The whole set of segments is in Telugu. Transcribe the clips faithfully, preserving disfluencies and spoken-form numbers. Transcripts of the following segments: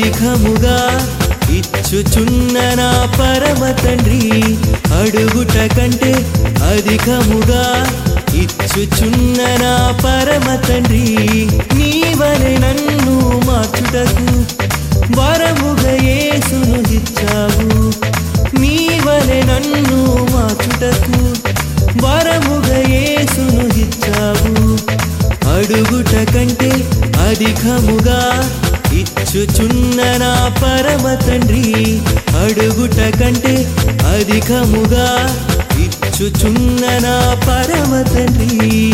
అధికముగా ఇచ్చుచున్న నా పరమ తండ్రి, అడుగుట కంటే అధికముగా ఇచ్చుచున్న నా పరమ తండ్రి, నీవలె నన్ను మార్చుటకు వరముగా యేసును ఇచ్చావు. నీవలె నన్ను మార్చుటకు వరముగా యేసును ఇచ్చావు. అడుగుట కంటే అధికముగా ఇచ్చుచున్న నా పరమ తండ్రి, అడుగుట కంటే అధికముగా ఇచ్చుచున్న నా పరమ తండ్రి.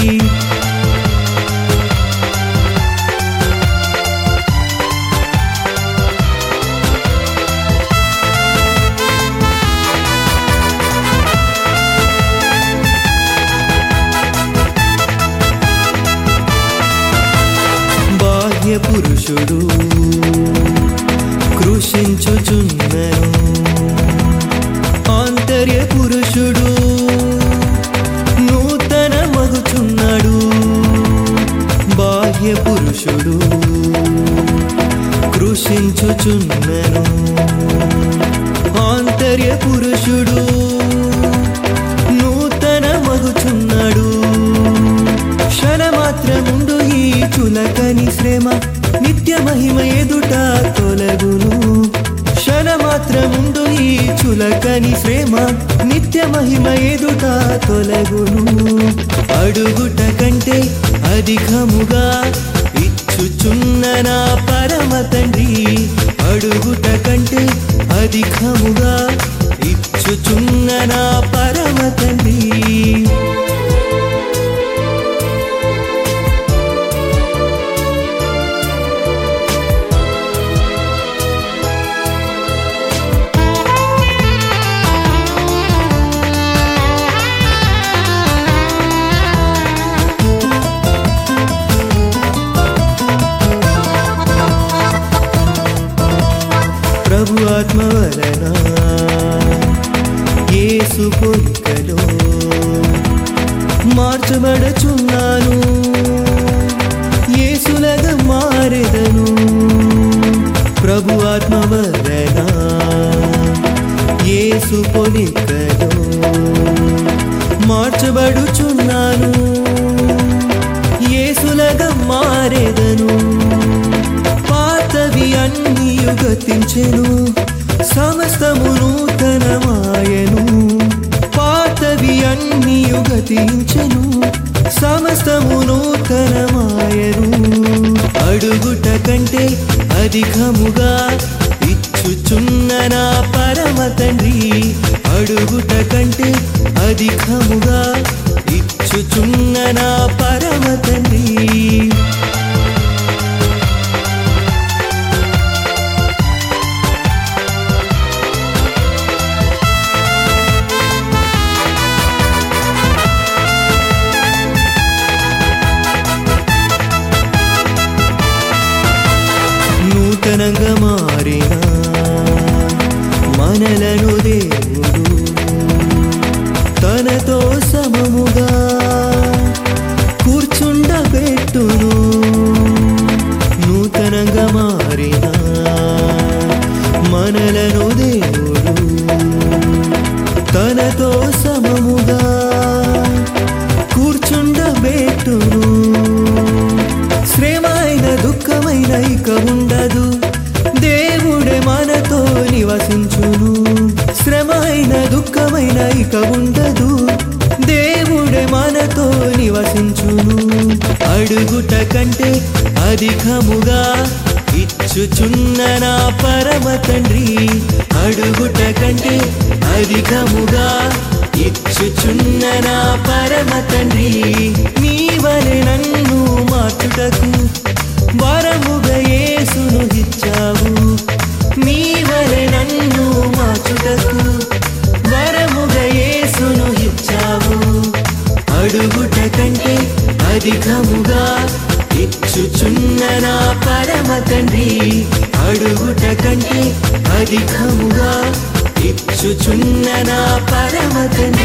బాహ్య పురుషుడు కృషించుచున్నను, ఆంతర్య పురుషుడు నూతన మగుచున్నాడు. బాహ్య పురుషుడు కృషించుచున్నను, ఆంతర్య పురుషుడు నూతన మగుచున్నాడు. క్షణమాత్రముండు ఈ చులకని శ్రమ, నిత్య మహిమ ఎదుట తొలగును. క్షణమాత్రముండు ఈ చులకని శ్రమ, నిత్య మహిమ ఎదుట తొలగును. అడుగుట కంటే అధికముగా ఇచ్చుచున్న నా పరమ తండ్రి, అడుగుట కంటే అధికముగా ఇచ్చుచున్న నా పరమ తండ్రి. ప్రభు ఆత్మ వలన యేసు పోలికలో మార్చబడుచున్నాను, యేసులాగా మారెదను. ప్రభు ఆత్మ వలన యేసు పోలికలో మార్చబడుచున్నాను, యేసులాగా మారెదను. పాతవి అన్నీ గతించెను, సమస్తము నూతనమాయెను. పాతవి అన్నీ గతించెను, సమస్తము నూతనమాయెను. అడుగుట కంటే అధికముగా ఇచ్చుచున్న నా పరమ తండ్రి, అడుగుట కంటే అధికముగా ఇచ్చుచున్న నా పరమ తండ్రి. నూతనంగా మారిన మనలను దేవుడు తనతో సమముగా కూర్చుండబెట్టును. నూతనంగా మారిన మనలను దేవుడు తనతో సమముగా కూర్చుండబెట్టును. శ్రమైన దుఃఖమైన ఇక ఉండదు, దేవుడే మనతో నివసించును. శ్రమైన దుఃఖమైన ఇక ఉండదు, దేవుడే మనతో నివసించును. అడుగుట కంటే అధికముగా ఇచ్చుచున్న నా పరమ తండ్రి, అడుగుట కంటే అధికముగా ఇచ్చుచున్న నా పరమ తండ్రి, నీవలె నన్ను మార్చుటకు వరముగా యేసును ఇచ్చావు. నీవలె నన్ను మార్చుటకు వరముగా యేసును ఇచ్చావు. అడుగుట కంటే అధికముగా ఇచ్చుచున్న నా పరమ తండ్రి, అడుగుట కంటే అధికముగా ఇచ్చుచున్న నా పరమ తండ్రి.